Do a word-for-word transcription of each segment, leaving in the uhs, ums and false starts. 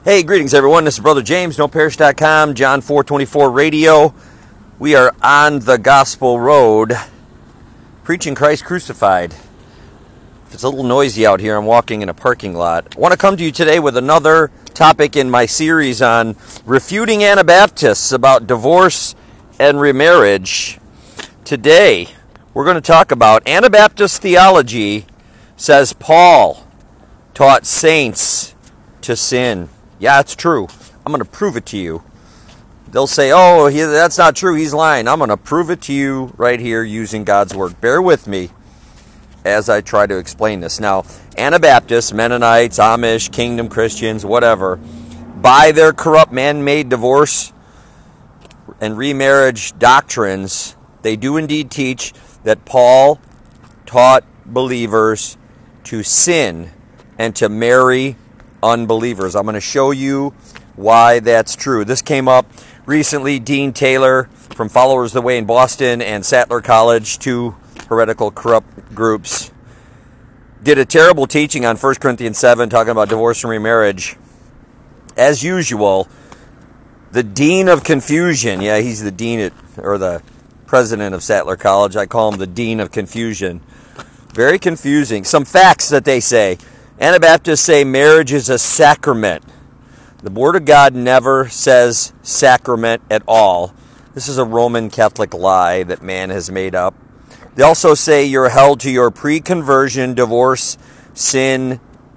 Hey, greetings everyone. This is Brother James, no parish dot com, John four twenty-four Radio. We are on the gospel road, preaching Christ crucified. If it's a little noisy out here, I'm walking in a parking lot. I want to come to you today with another topic in my series on refuting Anabaptists about divorce and remarriage. Today, we're going to talk about Anabaptist theology says Paul taught saints to sin. Yeah, it's true. I'm going to prove it to you. They'll say, oh, he, that's not true. He's lying. I'm going to prove it to you right here using God's word. Bear with me as I try to explain this. Now, Anabaptists, Mennonites, Amish, Kingdom Christians, whatever, by their corrupt man-made divorce and remarriage doctrines, they do indeed teach that Paul taught believers to sin and to marry unbelievers. I'm going to show you why that's true. This came up recently. Dean Taylor from Followers of the Way in Boston and Sattler College, two heretical corrupt groups, did a terrible teaching on First Corinthians seven talking about divorce and remarriage. As usual, the dean of confusion, yeah, he's the dean at, or the president of Sattler College. I call him the dean of confusion. Very confusing. Some facts that they say. Anabaptists say marriage is a sacrament. The Word of God never says sacrament at all. This is a Roman Catholic lie that man has made up. They also say you're held to your pre-conversion divorce sin,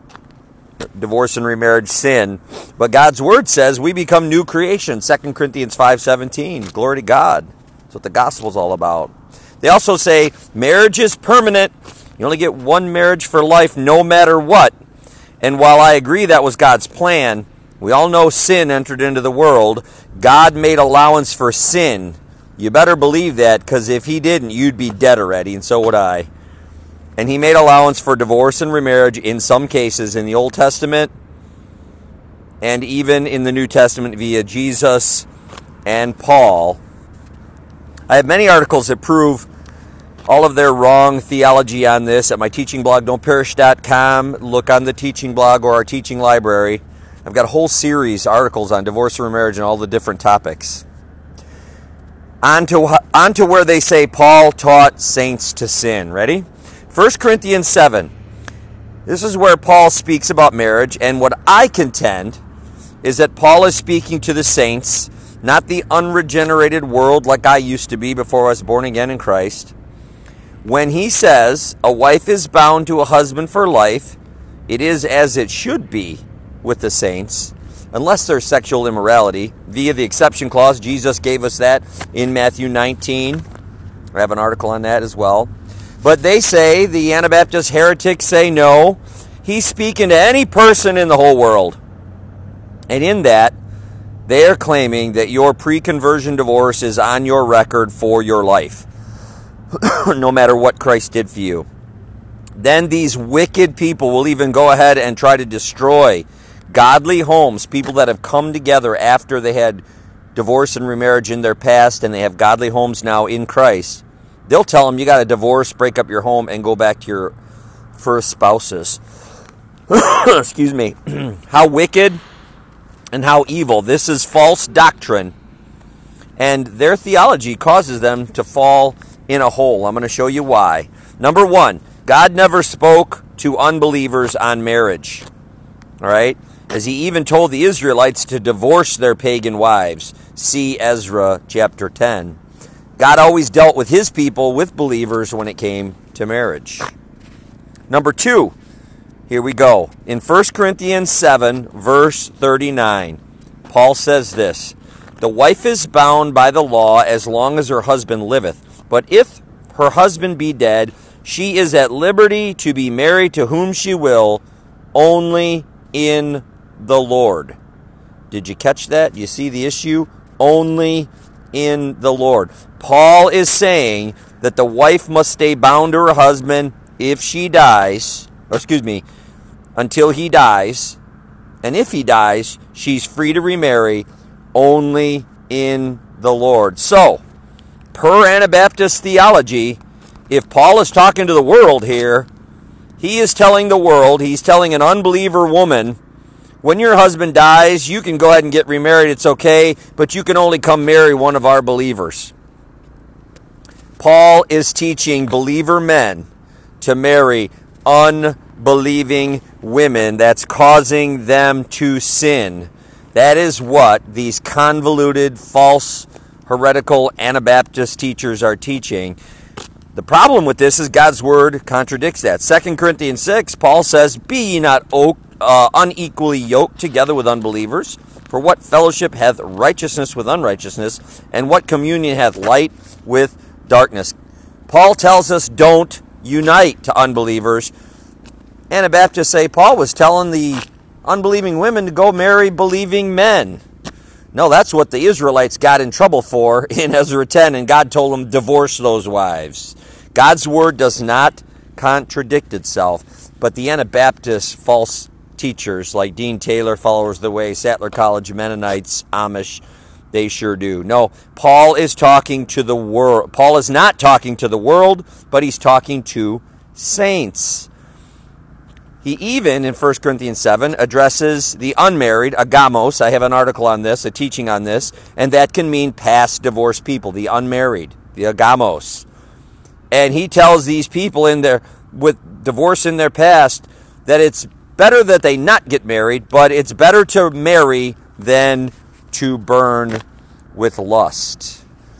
divorce and remarriage sin. But God's Word says we become new creation. Second Corinthians five seventeen. Glory to God. That's what the gospel is all about. They also say marriage is permanent. You only get one marriage for life no matter what. And while I agree that was God's plan, we all know sin entered into the world. God made allowance for sin. You better believe that, because if he didn't, you'd be dead already, and so would I. And he made allowance for divorce and remarriage in some cases in the Old Testament and even in the New Testament via Jesus and Paul. I have many articles that prove all of their wrong theology on this at my teaching blog, no parish dot com. Look on the teaching blog or our teaching library. I've got a whole series of articles on divorce and remarriage and all the different topics. On to, on to where they say Paul taught saints to sin. Ready? First Corinthians seven. This is where Paul speaks about marriage, and what I contend is that Paul is speaking to the saints, not the unregenerated world like I used to be before I was born again in Christ. When he says a wife is bound to a husband for life, it is as it should be with the saints, unless there's sexual immorality. Via the exception clause, Jesus gave us that in Matthew nineteen. I have an article on that as well. But they say, the Anabaptist heretics say no. He's speaking to any person in the whole world. And in that, they are claiming that your pre-conversion divorce is on your record for your life, no matter what Christ did for you. Then these wicked people will even go ahead and try to destroy godly homes, people that have come together after they had divorce and remarriage in their past and they have godly homes now in Christ. They'll tell them you got to divorce, break up your home, and go back to your first spouses. Excuse me. How wicked and how evil. This is false doctrine, and their theology causes them to fall in a hole. I'm going to show you why. Number one, God never spoke to unbelievers on marriage. All right? As he even told the Israelites to divorce their pagan wives. See Ezra chapter ten. God always dealt with his people, with believers, when it came to marriage. Number two, here we go. In First Corinthians seven, verse thirty-nine, Paul says this: the wife is bound by the law as long as her husband liveth. But if her husband be dead, she is at liberty to be married to whom she will, only in the Lord. Did you catch that? You see the issue? Only in the Lord. Paul is saying that the wife must stay bound to her husband if she dies, or excuse me, until he dies. And if he dies, she's free to remarry, only in the Lord. So, per Anabaptist theology, if Paul is talking to the world here, he is telling the world, he's telling an unbeliever woman, When your husband dies, you can go ahead and get remarried. It's okay, but you can only come marry one of our believers. Paul is teaching believer men to marry unbelieving women. That's causing them to sin. That is what these convoluted, false, heretical Anabaptist teachers are teaching. The problem with this is God's word contradicts that. Second Corinthians six, Paul says, "Be ye not uh, unequally yoked together with unbelievers. For what fellowship hath righteousness with unrighteousness? And what communion hath light with darkness?" Paul tells us don't unite to unbelievers. Anabaptists say Paul was telling the unbelieving women to go marry believing men. No, that's what the Israelites got in trouble for in Ezra ten, and God told them, divorce those wives. God's word does not contradict itself, but the Anabaptist false teachers like Dean Taylor, Followers of the Way, Sattler College, Mennonites, Amish, they sure do. No, Paul is talking to the world. Paul is not talking to the world, but he's talking to saints. He even, in First Corinthians seven, addresses the unmarried, agamos. I have an article on this, a teaching on this, and that can mean past divorced people, the unmarried, the agamos. And he tells these people in their with divorce in their past that it's better that they not get married, but it's better to marry than to burn with lust.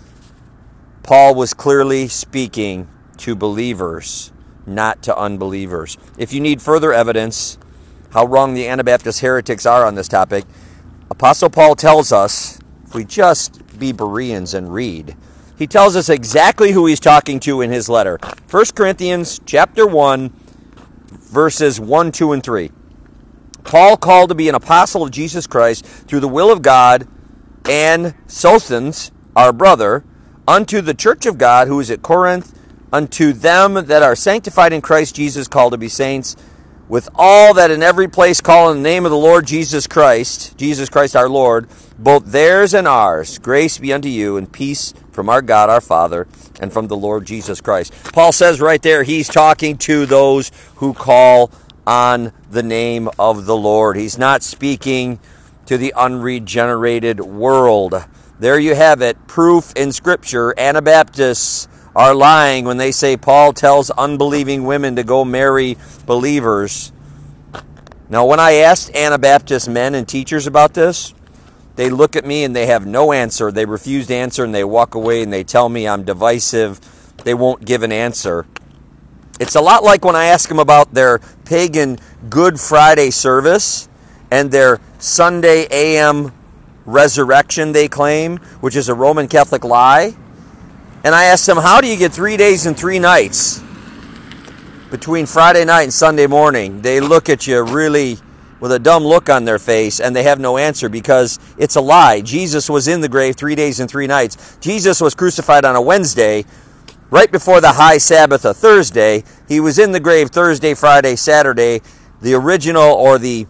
Paul was clearly speaking to believers, not to unbelievers. If you need further evidence how wrong the Anabaptist heretics are on this topic, Apostle Paul tells us, if we just be Bereans and read, he tells us exactly who he's talking to in his letter. First Corinthians chapter one, verses one, two, and three. Paul, called to be an apostle of Jesus Christ through the will of God, and Sosthenes, our brother, unto the church of God who is at Corinth, unto them that are sanctified in Christ Jesus, called to be saints, with all that in every place call in the name of the Lord Jesus Christ, Jesus Christ our Lord, both theirs and ours, grace be unto you, and peace from our God our Father, and from the Lord Jesus Christ. Paul says right there, he's talking to those who call on the name of the Lord. He's not speaking to the unregenerated world. There you have it, proof in Scripture. Anabaptists are lying when they say Paul tells unbelieving women to go marry believers. Now, when I asked Anabaptist men and teachers about this, they look at me and they have no answer. They refuse to answer and they walk away and they tell me I'm divisive. They won't give an answer. It's a lot like when I ask them about their pagan Good Friday service and their Sunday A M resurrection they claim, which is a Roman Catholic lie. And I asked them, how do you get three days and three nights between Friday night and Sunday morning? They look at you really with a dumb look on their face, and they have no answer because it's a lie. Jesus was in the grave three days and three nights. Jesus was crucified on a Wednesday, right before the high Sabbath of Thursday. He was in the grave Thursday, Friday, Saturday. The original, or the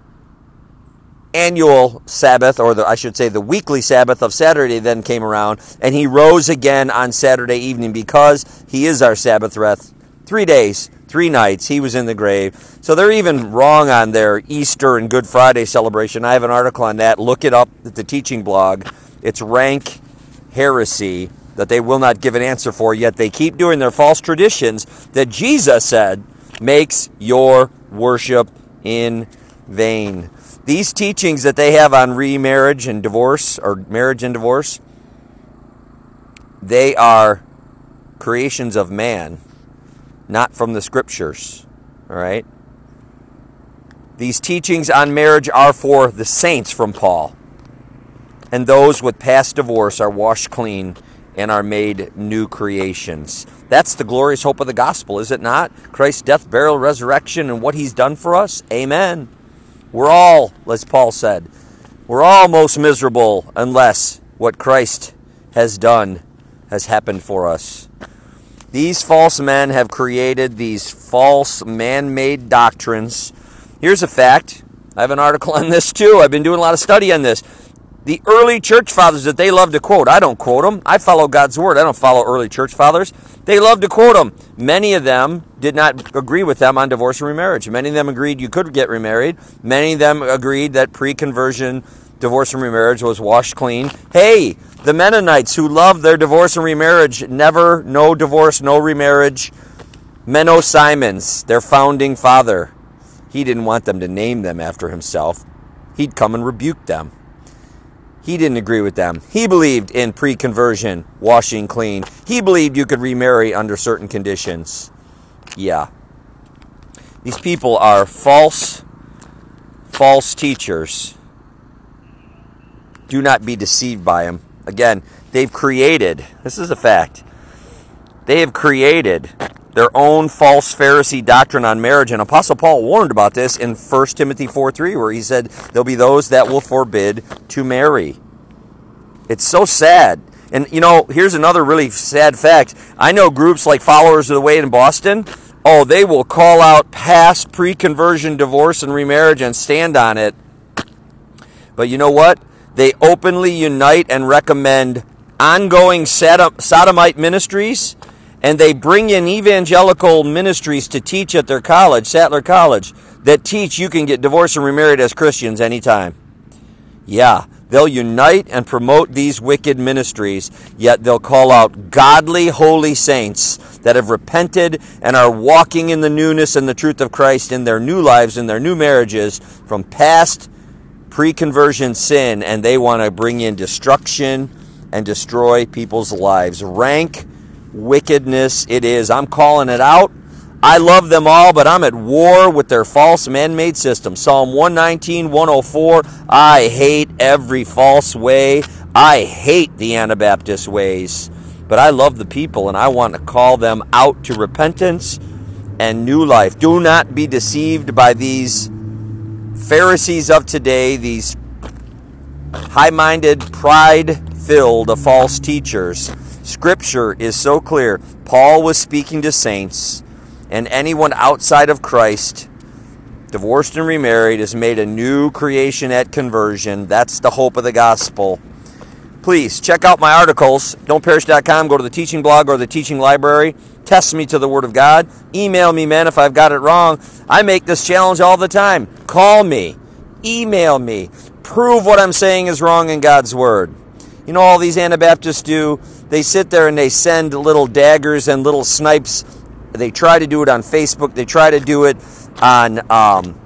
annual Sabbath, or the, I should say the weekly Sabbath of Saturday then came around, and he rose again on Saturday evening because he is our Sabbath rest. Three days, three nights, he was in the grave. So they're even wrong on their Easter and Good Friday celebration. I have an article on that. Look it up at the teaching blog. It's rank heresy that they will not give an answer for, yet they keep doing their false traditions that Jesus said makes your worship in vain. These teachings that they have on remarriage and divorce, or marriage and divorce, they are creations of man, not from the Scriptures. All right? These teachings on marriage are for the saints from Paul. And those with past divorce are washed clean and are made new creations. That's the glorious hope of the gospel, is it not? Christ's death, burial, resurrection, and what he's done for us. Amen. We're all, as Paul said, we're all most miserable unless what Christ has done has happened for us. These false men have created these false man-made doctrines. Here's a fact. I have an article on this too. I've been doing a lot of study on this. The early church fathers that they love to quote, I don't quote them. I follow God's word. I don't follow early church fathers. They love to quote them. Many of them did not agree with them on divorce and remarriage. Many of them agreed you could get remarried. Many of them agreed that pre-conversion divorce and remarriage was washed clean. Hey, the Mennonites who loved their divorce and remarriage, never, no divorce, no remarriage. Menno Simons, their founding father, he didn't want them to name them after himself. He'd come and rebuke them. He didn't agree with them. He believed in pre-conversion, washing clean. He believed you could remarry under certain conditions. Yeah. These people are false, false teachers. Do not be deceived by them. Again, they've created, this is a fact, they have created their own false Pharisee doctrine on marriage. And Apostle Paul warned about this in First Timothy four three, where he said, there'll be those that will forbid to marry. It's so sad. And, you know, here's another really sad fact. I know groups like Followers of the Way in Boston. Oh, they will call out past pre-conversion divorce and remarriage and stand on it. But you know what? They openly unite and recommend ongoing sodomite ministries, and they bring in evangelical ministries to teach at their college, Sattler College, that teach you can get divorced and remarried as Christians anytime. Yeah, they'll unite and promote these wicked ministries, yet they'll call out godly, holy saints that have repented and are walking in the newness and the truth of Christ in their new lives, in their new marriages, from past pre-conversion sin, and they want to bring in destruction and destroy people's lives. Rank wickedness it is. I'm calling it out. I love them all, but I'm at war with their false man-made system. Psalm one nineteen, one oh four, I hate every false way. I hate the Anabaptist ways. But I love the people, and I want to call them out to repentance and new life. Do not be deceived by these Pharisees of today, these high-minded, pride-filled false teachers. Scripture is so clear. Paul was speaking to saints, and anyone outside of Christ, divorced and remarried, is made a new creation at conversion. That's the hope of the gospel. Please check out my articles, don't perish dot com. Go to the teaching blog or the teaching library. Test me to the Word of God. Email me, man, if I've got it wrong. I make this challenge all the time. Call me. Email me. Prove what I'm saying is wrong in God's Word. You know, all these Anabaptists do, they sit there and they send little daggers and little snipes. They try to do it on Facebook. They try to do it on um,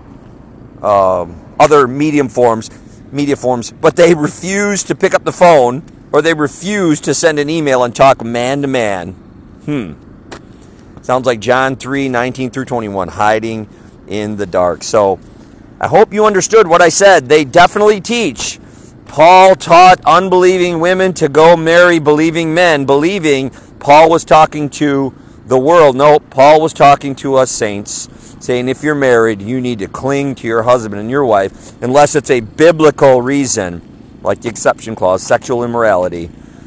uh, other medium forms, media forms, but they refuse to pick up the phone, or they refuse to send an email and talk man to man. Hmm. Sounds like John three, nineteen through twenty-one, hiding in the dark. So I hope you understood what I said. They definitely teach. Paul taught unbelieving women to go marry believing men, believing Paul was talking to the world. No, Paul was talking to us saints, saying if you're married, you need to cling to your husband and your wife, unless it's a biblical reason, like the exception clause, sexual immorality.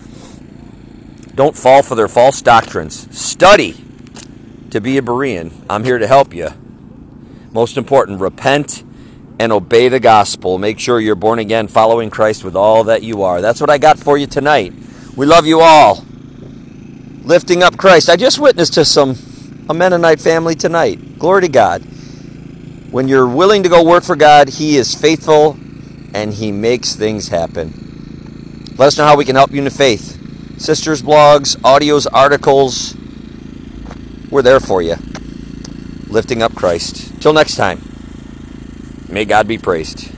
Don't fall for their false doctrines. Study to be a Berean. I'm here to help you. Most important, repent and obey the gospel. Make sure you're born again, following Christ with all that you are. That's what I got for you tonight. We love you all. Lifting up Christ. I just witnessed to some a Mennonite family tonight. Glory to God. When you're willing to go work for God, He is faithful and He makes things happen. Let us know how we can help you in the faith. Sisters blogs, audios, articles. We're there for you. Lifting up Christ. Till next time. May God be praised.